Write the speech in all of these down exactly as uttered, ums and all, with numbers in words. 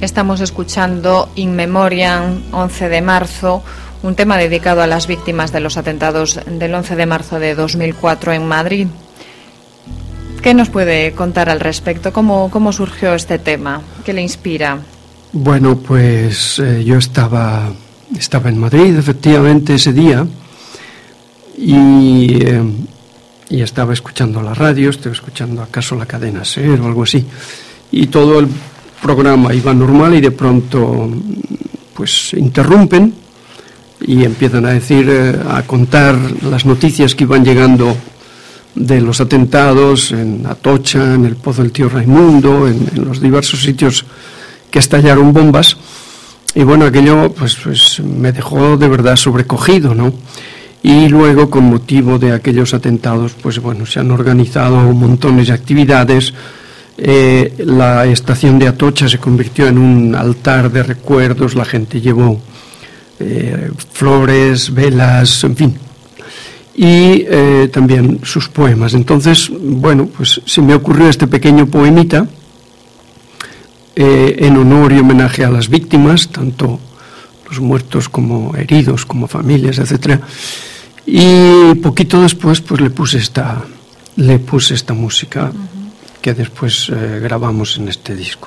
Estamos escuchando In Memoriam, once de marzo, un tema dedicado a las víctimas de los atentados del once de marzo de dos mil cuatro en Madrid. ¿Qué nos puede contar al respecto? ¿Cómo, cómo surgió este tema? ¿Qué le inspira? Bueno, pues eh, yo estaba, estaba en Madrid, efectivamente, ese día, y, eh, y estaba escuchando la radio, estaba escuchando acaso la cadena SER o algo así, y todo el programa iba normal y de pronto pues interrumpen y empiezan a decir, eh, a contar las noticias que iban llegando de los atentados en Atocha, en el Pozo del Tío Raimundo, en, en los diversos sitios que estallaron bombas. Y bueno, aquello pues, pues me dejó de verdad sobrecogido, ¿no? Y luego, con motivo de aquellos atentados, pues bueno, se han organizado montones de actividades. Eh, la estación de Atocha se convirtió en un altar de recuerdos, la gente llevó eh, flores, velas, en fin, y eh, también sus poemas. Entonces, bueno, pues se me ocurrió este pequeño poemita eh, en honor y homenaje a las víctimas, tanto los muertos como heridos, como familias, etcétera. Y poquito después, pues le puse esta, le puse esta música. Uh-huh. Que después eh, grabamos en este disco.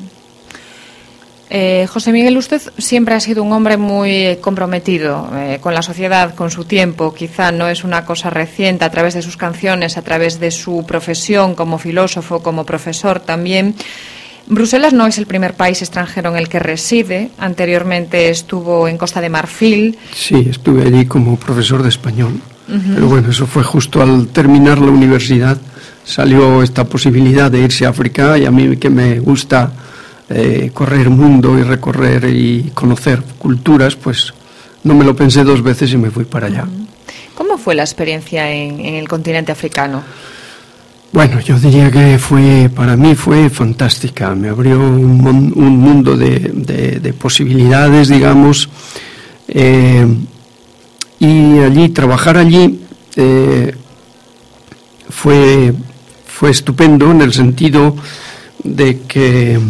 Eh, José Miguel, usted siempre ha sido un hombre muy comprometido eh, con la sociedad, con su tiempo. Quizá no es una cosa reciente, a través de sus canciones, a través de su profesión como filósofo, como profesor también. Bruselas no es el primer país extranjero en el que reside. Anteriormente estuvo en Costa de Marfil. Sí, estuve allí como profesor de español. Uh-huh. Pero bueno, eso fue justo al terminar la universidad. Salió esta posibilidad de irse a África, y a mí, que me gusta eh, correr el mundo y recorrer y conocer culturas, pues no me lo pensé dos veces y me fui para allá. ¿Cómo fue la experiencia en, en el continente africano? Bueno, yo diría que fue, para mí fue fantástica. Me abrió un, un mundo de, de, de posibilidades, digamos, eh, y allí, trabajar allí eh, fue... Fue estupendo en el sentido de que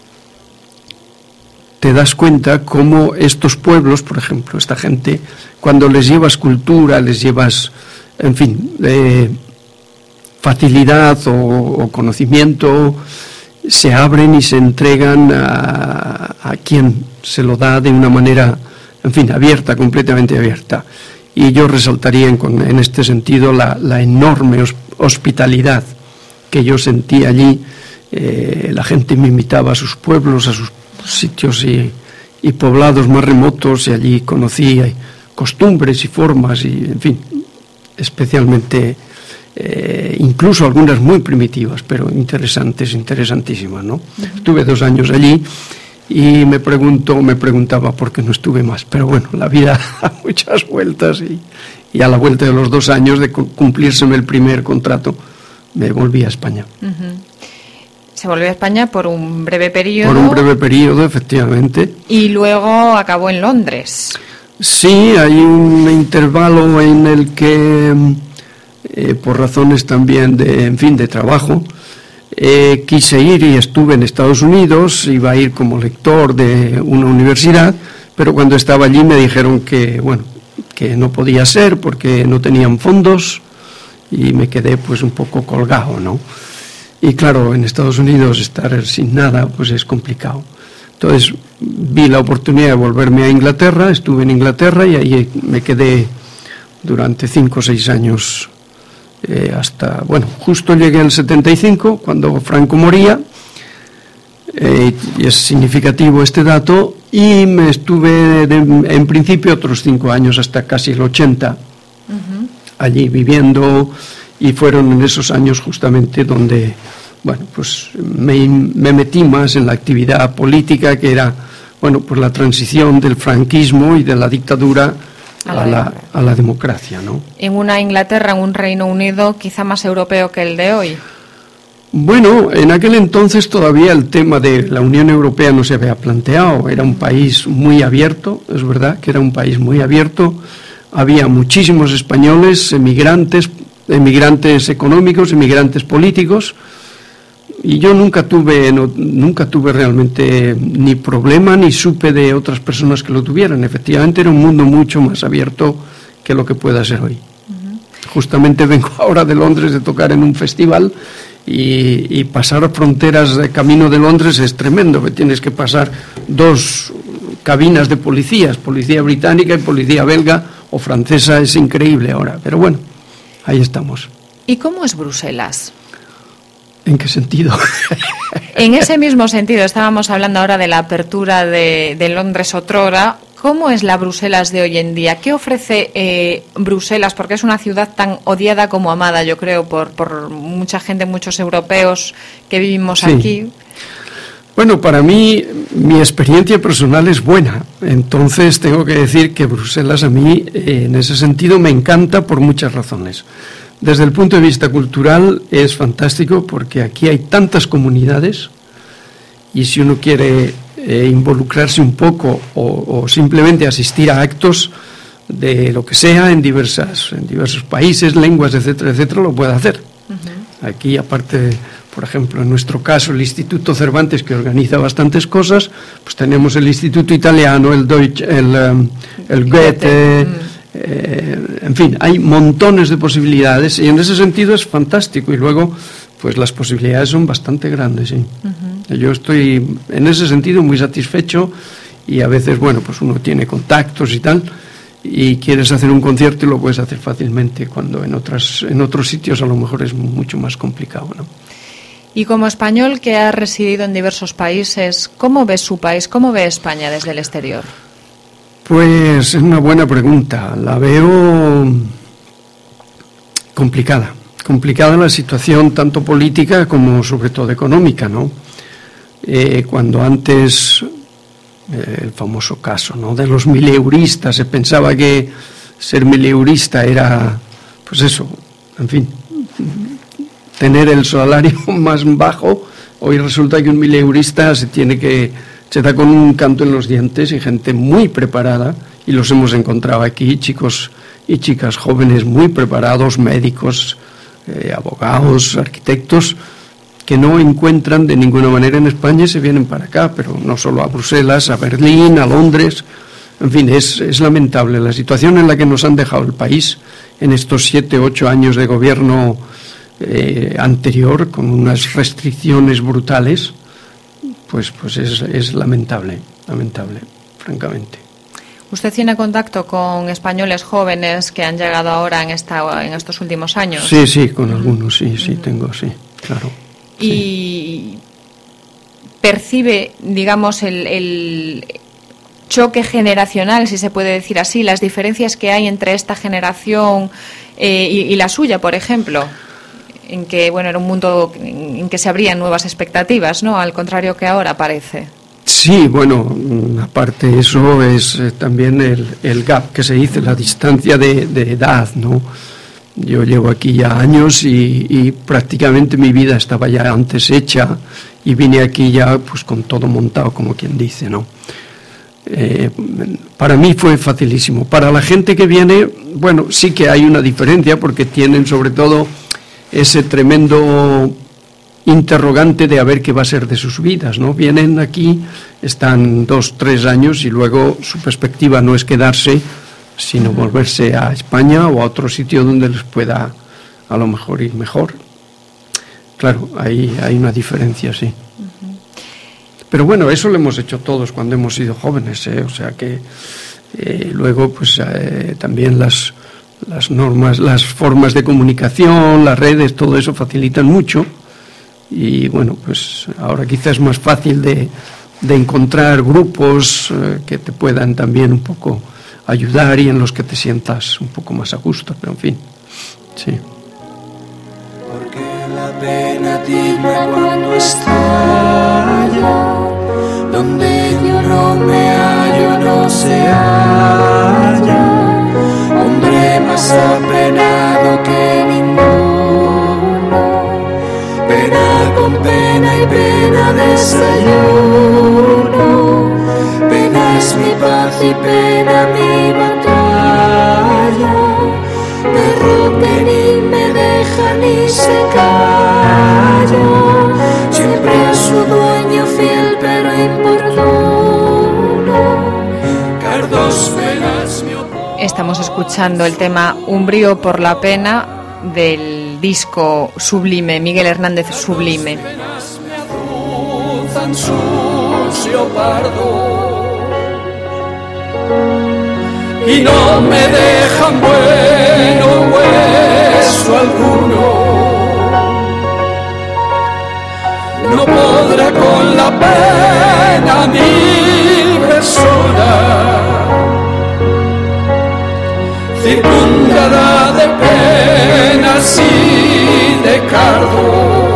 te das cuenta cómo estos pueblos, por ejemplo, esta gente, cuando les llevas cultura, les llevas, en fin, eh, facilidad o, o conocimiento, se abren y se entregan a, a quien se lo da de una manera, en fin, abierta, completamente abierta. Y yo resaltaría en, en este sentido la, la enorme hospitalidad que yo sentí allí. Eh, la gente me invitaba a sus pueblos, a sus sitios y, y poblados más remotos, y allí conocí costumbres y formas, y en fin, especialmente, eh, incluso algunas muy primitivas, pero interesantes, interesantísimas, ¿no? Uh-huh. Estuve dos años allí y me pregunto, me preguntaba por qué no estuve más, pero bueno, la vida da muchas vueltas, y, y a la vuelta de los dos años de cumplírseme el primer contrato, me volví a España. Uh-huh. Se volvió a España por un breve periodo. Por un breve periodo, efectivamente. Y luego acabó en Londres. Sí, hay un intervalo en el que, eh, por razones también de, en fin, de trabajo, eh, quise ir y estuve en Estados Unidos. Iba a ir como lector de una universidad, pero cuando estaba allí me dijeron que, bueno, que no podía ser porque no tenían fondos. Y me quedé pues un poco colgado, ¿no? Y claro, en Estados Unidos estar sin nada pues es complicado. Entonces vi la oportunidad de volverme a Inglaterra, estuve en Inglaterra y ahí me quedé durante cinco o seis años, eh, hasta, bueno, justo llegué al setenta y cinco, cuando Franco moría, eh, y es significativo este dato, y me estuve de, en principio otros cinco años, hasta casi el ochenta. Uh-huh. Allí viviendo, y fueron en esos años justamente donde, bueno, pues me, me metí más en la actividad política, que era, bueno, pues la transición del franquismo y de la dictadura a la, a la, a la democracia, ¿no? En una Inglaterra, en un Reino Unido quizá más europeo que el de hoy. Bueno, en aquel entonces todavía el tema de la Unión Europea no se había planteado. Era un país muy abierto, es verdad que era un país muy abierto. Había muchísimos españoles, emigrantes, emigrantes económicos, emigrantes políticos, y yo nunca tuve, no, nunca tuve realmente ni problema, ni supe de otras personas que lo tuvieran. Efectivamente era un mundo mucho más abierto que lo que pueda ser hoy. Uh-huh. Justamente vengo ahora de Londres de tocar en un festival y, y pasar fronteras de camino de Londres es tremendo, que tienes que pasar dos cabinas de policías, policía británica y policía belga o francesa, es increíble ahora, pero bueno, ahí estamos. ¿Y cómo es Bruselas? ¿En qué sentido? En ese mismo sentido, estábamos hablando ahora de la apertura de, de Londres otrora. ¿Cómo es la Bruselas de hoy en día? ¿Qué ofrece eh, Bruselas? Porque es una ciudad tan odiada como amada, yo creo, por, por mucha gente, muchos europeos que vivimos sí. aquí. Bueno, para mí, mi experiencia personal es buena. Entonces, tengo que decir que Bruselas a mí, eh, en ese sentido, me encanta por muchas razones. Desde el punto de vista cultural es fantástico porque aquí hay tantas comunidades y si uno quiere eh, involucrarse un poco o, o simplemente asistir a actos de lo que sea en diversas en diversos países, lenguas, etcétera, etcétera, lo puede hacer. Uh-huh. Aquí, aparte, por ejemplo, en nuestro caso, el Instituto Cervantes, que organiza bastantes cosas, pues tenemos el Instituto Italiano, el Deutsche, el, um, el Goethe... Uh-huh. Eh, en fin, hay montones de posibilidades y en ese sentido es fantástico y luego pues las posibilidades son bastante grandes, sí. Uh-huh. Yo estoy en ese sentido muy satisfecho y a veces, bueno, pues uno tiene contactos y tal y quieres hacer un concierto y lo puedes hacer fácilmente cuando en otras en otros sitios a lo mejor es mucho más complicado, ¿no? Y como español que ha residido en diversos países, ¿cómo ves su país? ¿Cómo ve España desde el exterior? Pues es una buena pregunta. La veo complicada. Complicada la situación tanto política como sobre todo económica, ¿no? Eh, cuando antes, eh, el famoso caso, ¿no?, de los mileuristas, se pensaba que ser mileurista era, pues eso, en fin, tener el salario más bajo. Hoy resulta que un mileurista se tiene que... se da con un canto en los dientes y gente muy preparada, y los hemos encontrado aquí, chicos y chicas jóvenes muy preparados, médicos, eh, abogados, arquitectos, que no encuentran de ninguna manera en España y se vienen para acá, pero no solo a Bruselas, a Berlín, a Londres, en fin, es, es lamentable la situación en la que nos han dejado el país en estos siete, ocho años de gobierno eh, anterior, con unas restricciones brutales. Pues, pues es, es lamentable, lamentable, francamente. ¿Usted tiene contacto con españoles jóvenes que han llegado ahora en esta en estos últimos años? Sí, sí, con uh-huh. algunos, sí, sí, uh-huh. tengo, sí, claro. ¿Y sí. percibe, digamos, el, el choque generacional, si se puede decir así, las diferencias que hay entre esta generación eh, y, y la suya, por ejemplo? En que, bueno, era un mundo en que se abrían nuevas expectativas, ¿no? Al contrario que ahora parece. Sí, bueno, aparte eso es eh, también el, el gap que se dice, la distancia de, de edad, ¿no? Yo llevo aquí ya años y, y prácticamente mi vida estaba ya antes hecha y vine aquí ya pues con todo montado, como quien dice, ¿no? Eh, para mí fue facilísimo. Para la gente que viene, bueno, sí que hay una diferencia porque tienen sobre todo ese tremendo interrogante de a ver qué va a ser de sus vidas, ¿no? Vienen aquí, están dos, tres años y luego su perspectiva no es quedarse, sino volverse a España o a otro sitio donde les pueda a lo mejor ir mejor. Claro, ahí hay una diferencia, sí. Uh-huh. Pero bueno, eso lo hemos hecho todos cuando hemos sido jóvenes, ¿eh? O sea que eh, luego pues eh, también las las normas, las formas de comunicación, las redes, todo eso facilitan mucho y bueno, pues ahora quizás es más fácil de, de encontrar grupos eh, que te puedan también un poco ayudar y en los que te sientas un poco más a gusto, pero en fin, sí. Porque la pena digna cuando estalla, donde yo no me hallo no se halla. Hombre más apenado que ninguno, pena con pena y pena desayuno, pena es mi paz y pena mi batalla, me rompen y me dejan y se calla, Estamos escuchando el tema Umbrío por la pena del disco Sublime, Miguel Hernández Sublime. Y no me dejan bueno hueso alguno. No podrá con la pena mi persona, circundada de penas y de cardo.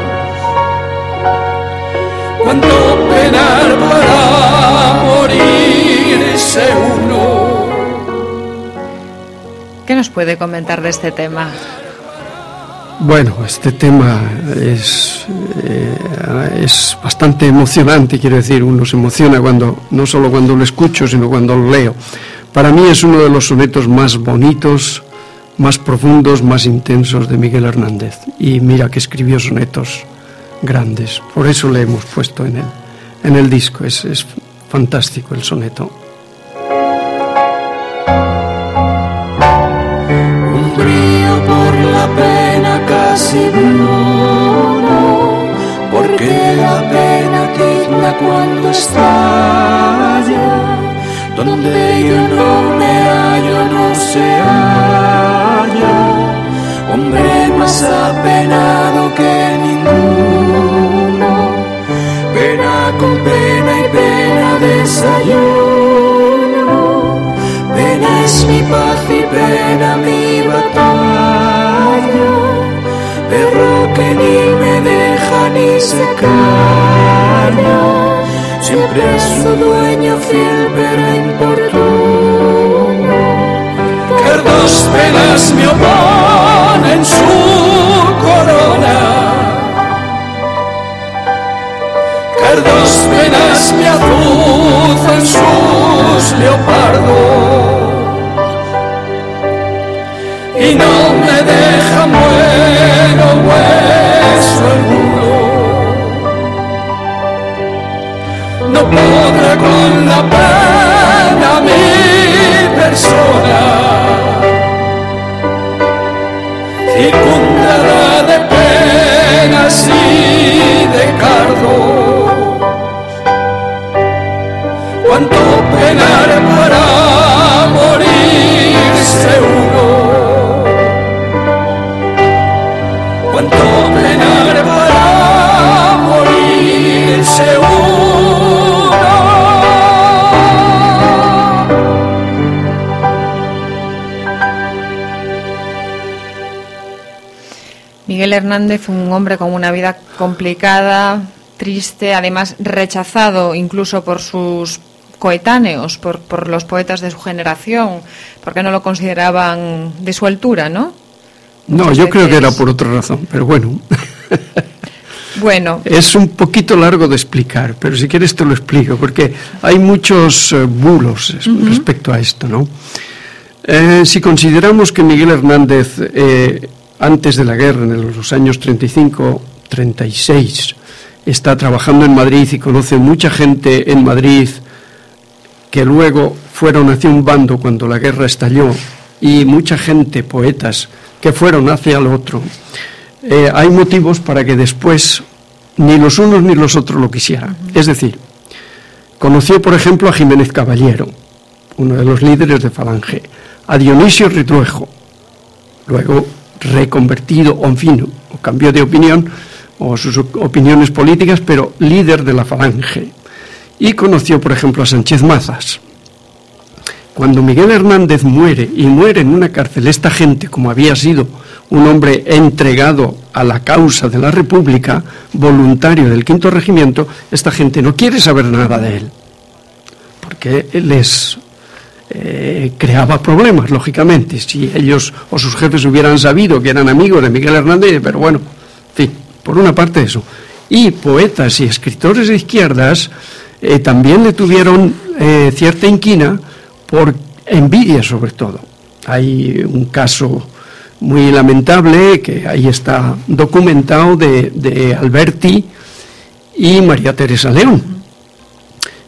Cuánto penar para morirse uno. ¿Qué nos puede comentar de este tema? Bueno, este tema es, eh, es bastante emocionante, quiero decir, uno se emociona cuando, no solo cuando lo escucho, sino cuando lo leo. Para mí es uno de los sonetos más bonitos, más profundos, más intensos de Miguel Hernández. Y mira que escribió sonetos grandes, por eso le hemos puesto en el, en el disco, es, es fantástico el soneto. Umbrío por la pena casi bluna, porque la pena digna cuando estalla, donde yo no me hallo no se halla, hombre más apenado que ninguno, pena con pena y pena desayuno, pena es mi paz y pena mi batalla, perro que ni me deja ni se calla, siempre es su dueño fiel pero importuno, que dos penas me oponen su corona, que dos penas me azuzan sus leopardos, y no me dejan bueno hueso alguno. No podrá con la pena mi persona, circundada de penas y de cardo. Cuánto penar para morirse uno, cuánto penar para morirse uno. Miguel Hernández, un hombre con una vida complicada, triste, además rechazado incluso por sus coetáneos, por, por los poetas de su generación, porque no lo consideraban de su altura, ¿no? No, Muchas yo veces... creo que era por otra razón, pero bueno. Bueno. Es un poquito largo de explicar, pero si quieres te lo explico, porque hay muchos uh, bulos uh-huh. respecto a esto, ¿no? Eh, si consideramos que Miguel Hernández, eh, antes de la guerra, en los años treinta y cinco, treinta y seis, está trabajando en Madrid y conoce mucha gente en Madrid que luego fueron hacia un bando cuando la guerra estalló, y mucha gente, poetas, que fueron hacia el otro, eh, hay motivos para que después ni los unos ni los otros lo quisieran. Es decir, conoció, por ejemplo, a Jiménez Caballero, uno de los líderes de Falange, a Dionisio Ritruejo, luego reconvertido, o en fin, o cambió de opinión, o sus opiniones políticas, pero líder de la Falange. Y conoció, por ejemplo, a Sánchez Mazas. Cuando Miguel Hernández muere, y muere en una cárcel, esta gente, como había sido un hombre entregado a la causa de la República, voluntario del Quinto Regimiento, esta gente no quiere saber nada de él, porque les eh, creaba problemas, lógicamente, si ellos o sus jefes hubieran sabido que eran amigos de Miguel Hernández, pero bueno, en fin, por una parte eso. Y poetas y escritores de izquierdas eh, también le tuvieron eh, cierta inquina, por envidia sobre todo. Hay un caso muy lamentable que ahí está documentado de, de Alberti y María Teresa León.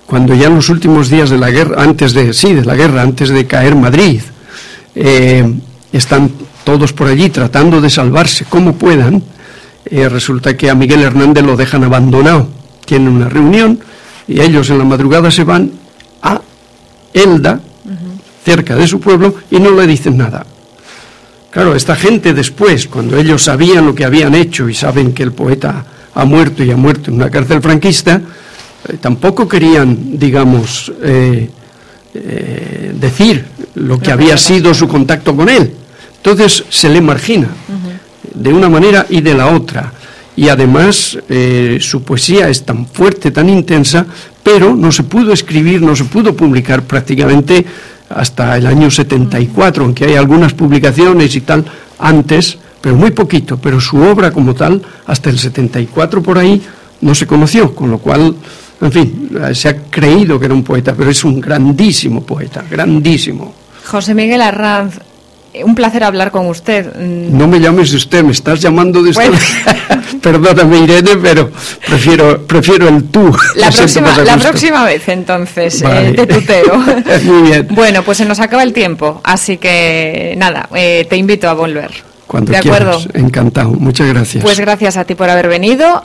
cuando ya en los últimos días de la guerra, antes de, sí, de la guerra, antes de caer Madrid, eh, están todos por allí tratando de salvarse como puedan, eh, resulta que a Miguel Hernández lo dejan abandonado. Tienen una reunión y ellos en la madrugada se van a Elda, uh-huh. cerca de su pueblo, y no le dicen nada. Claro, esta gente después, cuando ellos sabían lo que habían hecho y saben que el poeta ha muerto y ha muerto en una cárcel franquista, eh, tampoco querían, digamos, eh, eh, decir lo que había sido su contacto con él. Entonces se le margina, uh-huh. de una manera y de la otra. Y además eh, su poesía es tan fuerte, tan intensa, pero no se pudo escribir, no se pudo publicar prácticamente hasta el año setenta y cuatro, aunque hay algunas publicaciones y tal antes, pero muy poquito, pero su obra como tal, hasta el setenta y cuatro por ahí, no se conoció, con lo cual, en fin, se ha creído que era un poeta, pero es un grandísimo poeta, grandísimo. José Miguel Arranz, un placer hablar con usted. No me llames de usted, me estás llamando de usted. Bueno. Perdóname, Irene, pero prefiero prefiero el tú. La, próxima, la próxima vez, entonces, vale. eh, te tuteo. Muy bien. Bueno, pues se nos acaba el tiempo, así que nada, eh, te invito a volver. Cuando ¿De quieras. acuerdo? Encantado, muchas gracias. Pues gracias a ti por haber venido.